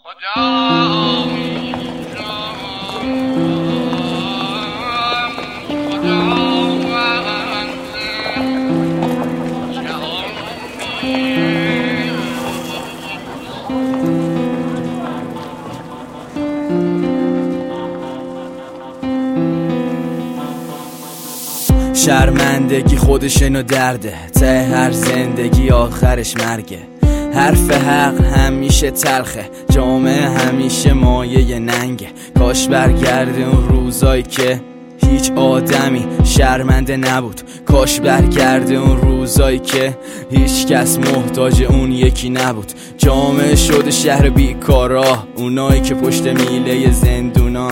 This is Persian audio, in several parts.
شرمندگی خودشنو درده، ته هر زندگی آخرش مرگه. حرف حق همیشه تلخه، جامعه همیشه مایه ننگه. کاش برگرده اون روزایی که هیچ آدمی شرمنده نبود. کاش برگرده اون روزایی که هیچ کس محتاج اون یکی نبود. جامعه شده شهر بیکارا، اونایی که پشت میله زندونا.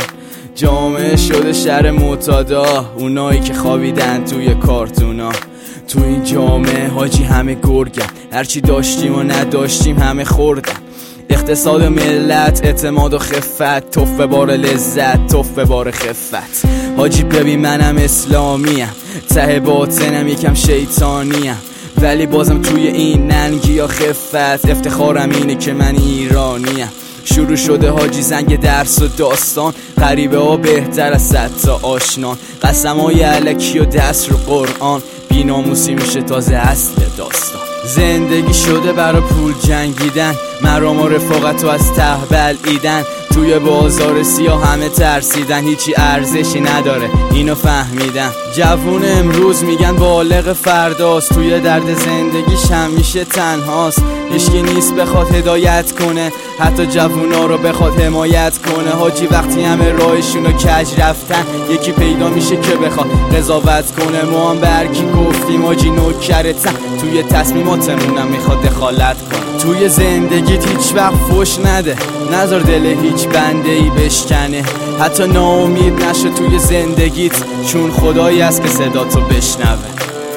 جامعه شده شهر معتادا، اونایی که خوابیدن توی کارتونا. تو این جامعه حاجی همه گرگن، هرچی داشتیم و نداشتیم همه خوردن. اقتصاد ملت، اعتماد و خفت، توف به بار لذت، توف به بار خفت. حاجی ببین منم اسلامیم، ته باطنم یکم شیطانیم، ولی بازم توی این ننگی یا خفت افتخارم اینه که من ایرانیم. شروع شده حاجی زنگ درس و داستان، غریبه ها بهتر از 100 تا آشنان. قسم های الکی و دست رو قرآن، بیناموسی میشه تازه اصل داستان. زندگی شده برا پول جنگیدن، مرام و رفاقت و از ته بلعیدن. توی بازار سیاه همه ترسیدن، هیچی ارزشی نداره اینو فهمیدن. جوون امروز میگن بالغ فرداست، توی درد زندگیش همیشه تنهاست. هیچکی نیست بخواد هدایت کنه، حتی جوونا رو بخواد حمایت کنه. حاجی وقتی همه راهشونو کج رفتن، یکی پیدا میشه که بخواد قضاوت کنه. ما هم به هر کی گفتیم حاجی نوکرتن، توی تصمیماتمونم میخواد دخالت کنه. توی زندگیت هیچ وقت فوش نده، نذار دل هیچ بنده ای بشکنه. حتی ناامید نشو توی زندگیت، چون خدایی هست که صداتو بشنوه.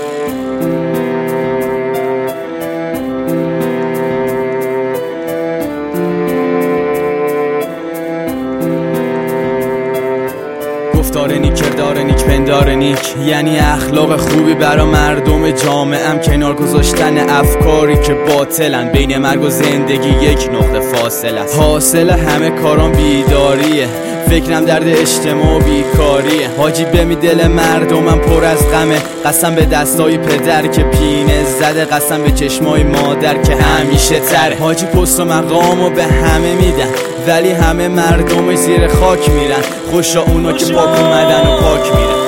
گفتار نیک، کردار نیک، پندار نیک، یعنی اخلاق خوبی برا مردم جامعه‌ام. کنار گذاشتن افکاری که باطلن، بین مرگ و زندگی یک نقطه فاصله است. حاصل همه کاران بیداریه، فکرم درد اجتماع و بیکاریه. حاجی بمی دل مردمم پر از غمه، قسم به دستای پدر که پینه زده، قسم به چشمای مادر که همیشه تره. حاجی پست و مقامو به همه میدن، ولی همه مردم زیر خاک میرن. خوشا اونا که پاک اومدن و پاک میرن.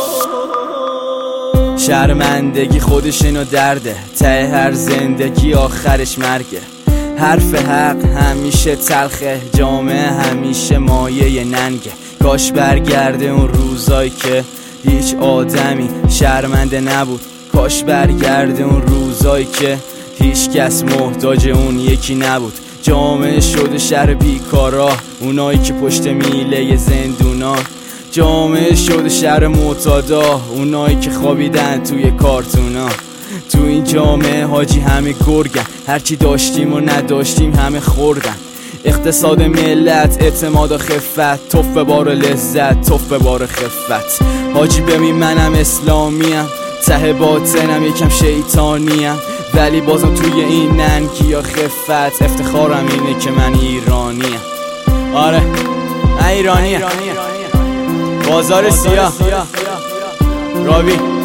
شرمندگی خودشنو درده، ته هر زندگی آخرش مرگه. حرف حق همیشه تلخه، جامعه همیشه مایه ننگه. کاش برگرده اون روزایی که هیچ آدمی شرمنده نبود. کاش برگرده اون روزایی که هیچ کس محتاج اون یکی نبود. جامعه شده شهر بیکارا، اونایی که پشت میله زندونا. جامعه شده شهر معتادا، اونایی که خوابیدن توی کارتونا. تو این جامعه حاجی همه گرگن، هرچی داشتیم و نداشتیم همه خوردن. اقتصاد ملت، اعتماد و خفت، توف به بار لذت، توف به بار خفت. حاجی ببین منم اسلامیم، ته باطنم یکم شیطانیم، ولی بازم توی این ننگی یا خفت افتخارم اینه که من ایرانیم. آره من ایرانیم. بازار سیاه راوی